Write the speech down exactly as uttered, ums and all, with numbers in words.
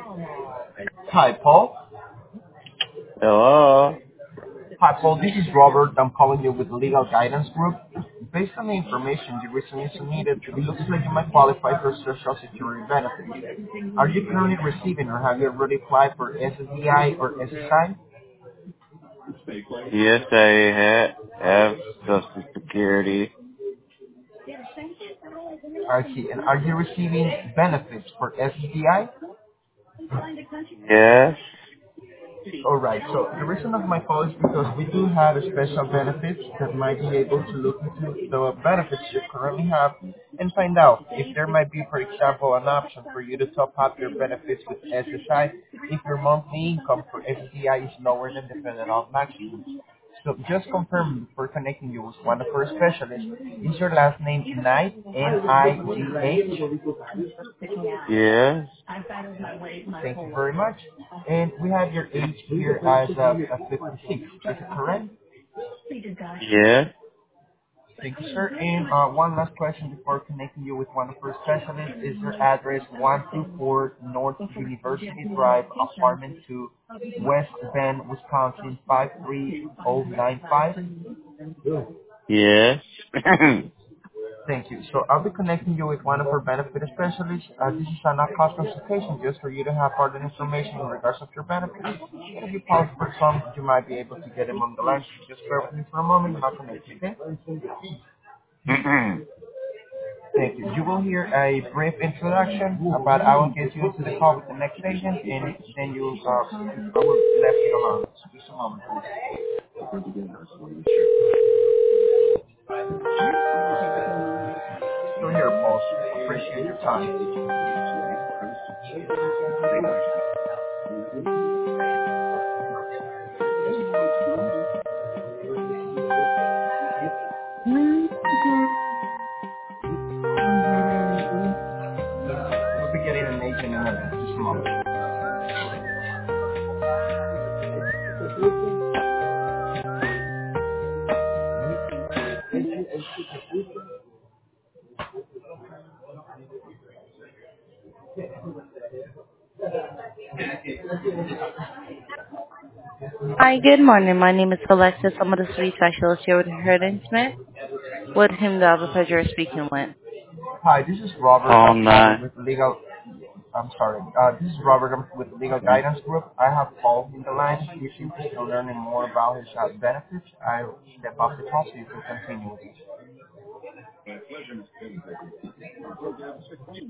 Hi, Paul. Hello? Hi, Paul. This is Robert. I'm calling you with the Legal Guidance Group. Based on the information you recently submitted, it looks like you might qualify for Social Security benefits. Are you currently receiving or have you already applied for S S D I or S S I? Yes, I ha- have Social Security. Okay, and are you receiving benefits for S S D I? Yes? All right. So the reason of my call is because we do have a special benefits that might be able to look into the benefits you currently have and find out if there might be, for example, an option for you to top up your benefits with S S I if your monthly income for S D I is lower than the federal maximum. So just confirm for connecting you with one of our specialists. Is your last name Knight, N I G H? Yes? Thank you very much. And we have your age here as uh, uh, fifty-six. Is it correct? Yes? Thank you, sir. And uh, one last question before connecting you with one of our specialists. Is your address one two four North University Drive, apartment two, West Bend, Wisconsin five three zero nine five? Yes? Thank you. So I'll be connecting you with one of our benefit specialists. Uh, this is a not-cost consultation just for you to have further information in regards of your benefits. And if you pause for some, you might be able to get him on the line. So just bear with me for a moment and I'll connect you, okay? Thank you. You will hear a brief introduction, but I will get you into the call with the next agent, and then you, uh, I will left you alone. Just a moment, please. Still here, Paul. Appreciate your time. We'll be getting an agent in a minute. Just a moment. Hi, good morning. My name is Alexis. I'm the street specialist here with Herden Smith. With him, the pleasure of speaking with. Hi, this is Robert. All I'm calling nine. with legal. I'm sorry. Uh, this is Robert. I'm with Legal Guidance Group. I have Paul in the line. If you're interested in learning more about his uh, benefits, I'll step off the call so you can continue with it.